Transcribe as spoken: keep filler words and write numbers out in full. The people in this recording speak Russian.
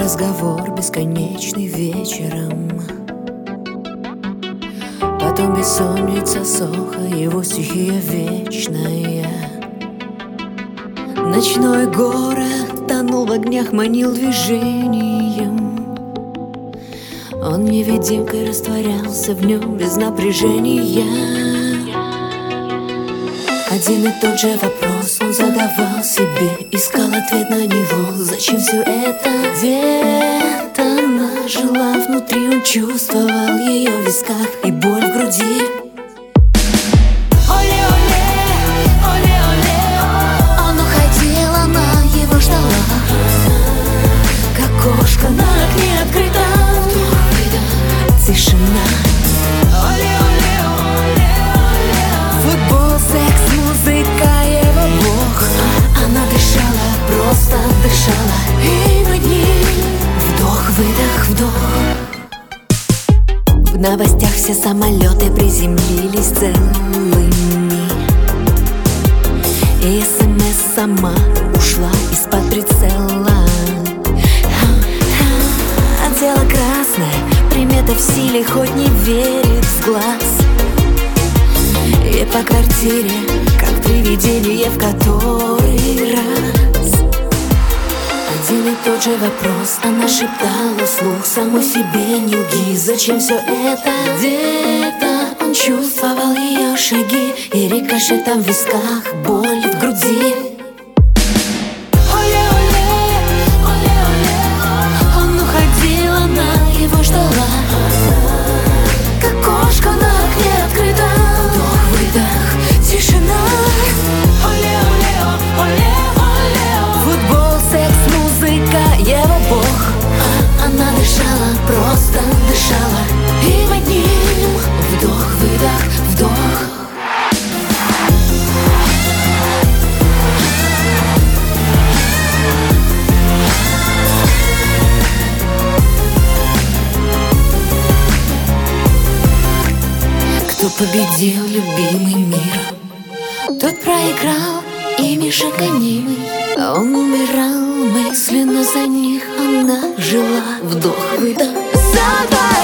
разговор бесконечный вечером, потом бессонница Соха, его стихия вечная. Ночной город тонул в огнях, манил движением. Он невидимкой растворялся в нем без напряжения. Один и тот же вопрос он задавал себе, искал ответ на него. Зачем все это? Где-то она жила внутри, он чувствовал ее в висках и боль в груди. Он уходил, она его ждала, как кошка на окне открыта. Тишина. Футбол, секс, музыка, его бог. Она дышала, просто дышала, и над ним вдох, выдох, вдох. В новостях все самолеты приземлились целыми, и СМС сама ушла из-под прицела. Дело красное, примета в силе, хоть не верит в глаз. И по квартире, как привидение в который раз. Один и тот же вопрос она шептала вслух самой себе: не лги, зачем все это? Где-то он чувствовал ее шаги и рикошетом в висках, боль в груди. Его ждала, как кошка на окне открыта. Вдох, выдох, тишина. Футбол, секс, музыка, его бог. А она дышала, просто дышала, и под ним вдох, выдох, вдох. Кто победил любимый мир, тот проиграл ими же гонимый. Он умирал мысленно за них, она жила, вдох, выдох, за два.